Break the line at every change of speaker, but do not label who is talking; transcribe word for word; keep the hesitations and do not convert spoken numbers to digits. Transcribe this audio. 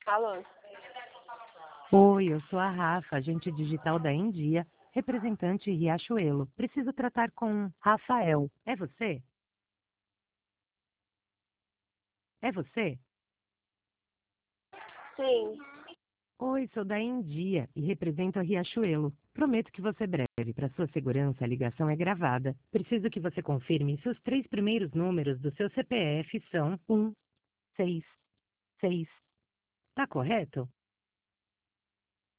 Alô?
Oi, eu sou a Rafa, agente digital da Endia, representante Riachuelo. Preciso tratar com Rafael. É você? É você?
Sim.
Oi, sou da Endia e represento a Riachuelo. Prometo que você breve. Para sua segurança, a ligação é gravada. Preciso que você confirme se os três primeiros números do seu C P F são um, seis, seis. Tá correto?